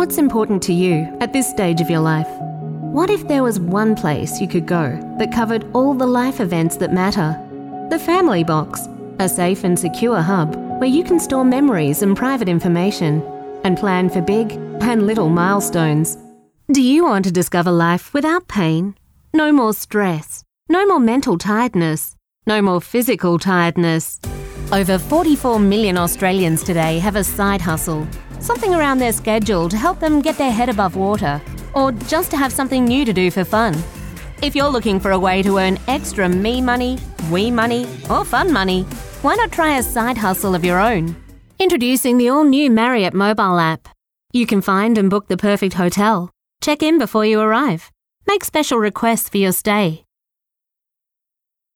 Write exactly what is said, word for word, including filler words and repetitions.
What's important to you at this stage of your life? What if there was one place you could go that covered all the life events that matter? The Family Box, a safe and secure hub where you can store memories and private information and plan for big and little milestones. Do you want to discover life without pain? No more stress. No more mental tiredness. No more physical tiredness. Over forty-four million Australians today have a side hustle, something around their schedule to help them get their head above water, or just to have something new to do for fun. If you're looking for a way to earn extra me money, we money, or fun money, why not try a side hustle of your own? Introducing the all-new Marriott mobile app. You can find and book the perfect hotel, check in before you arrive, make special requests for your stay,